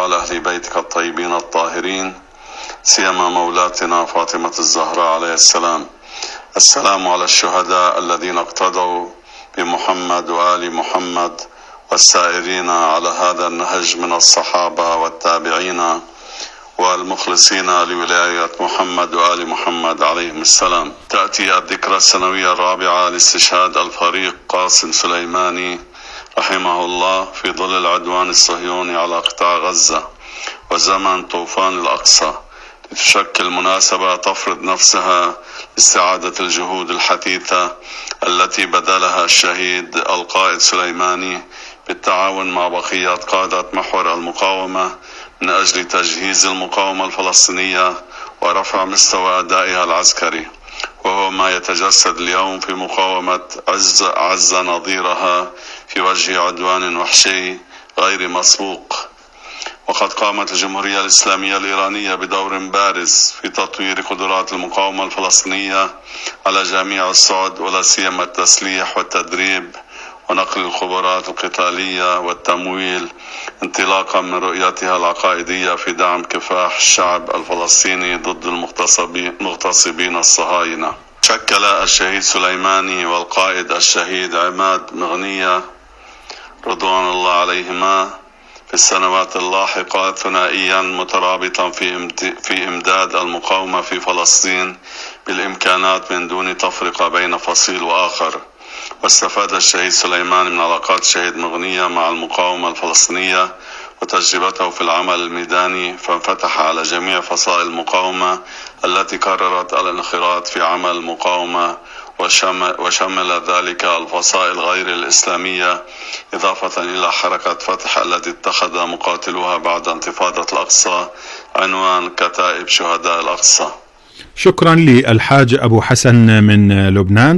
وعلى أهل بيتك الطيبين الطاهرين، سيما مولاتنا فاطمة الزهراء عليه السلام. السلام على الشهداء الذين اقتدوا بمحمد وآل محمد والسائرين على هذا النهج من الصحابة والتابعين والمخلصين لولاية محمد وآل محمد عليهم السلام. تأتي الذكرى السنوية الرابعة لاستشهاد الفريق قاسم سليماني رحمه الله في ظل العدوان الصهيوني على قطاع غزة وزمن طوفان الأقصى، لتشكل مناسبة تفرض نفسها لاستعادة الجهود الحثيثة التي بذلها الشهيد القائد سليماني بالتعاون مع بقية قادة محور المقاومة من أجل تجهيز المقاومة الفلسطينية ورفع مستوى أدائها العسكري، وهو ما يتجسد اليوم في مقاومة عز نظيرها في وجه عدوان وحشي غير مسبوق. وقد قامت الجمهورية الإسلامية الإيرانية بدور بارز في تطوير قدرات المقاومة الفلسطينية على جميع الصعد، ولا سيما التسليح والتدريب ونقل الخبرات القتالية والتمويل، انطلاقا من رؤيتها العقائدية في دعم كفاح الشعب الفلسطيني ضد المغتصبين الصهاينة. شكل الشهيد سليماني والقائد الشهيد عماد مغنية رضوان الله عليهما في السنوات اللاحقة ثنائيا مترابطا في إمداد المقاومة في فلسطين بالإمكانات من دون تفرقة بين فصيل وآخر. واستفاد الشهيد سليماني من علاقات الشهيد مغنية مع المقاومة الفلسطينية وتجربته في العمل الميداني، فانفتح على جميع فصائل المقاومة التي قررت الانخراط في عمل المقاومة، وشمل ذلك الفصائل غير الإسلامية، إضافة إلى حركة فتح التي اتخذ مقاتلوها بعد انتفاضة الأقصى عنوان كتائب شهداء الأقصى. شكرا للحاج أبو حسن من لبنان.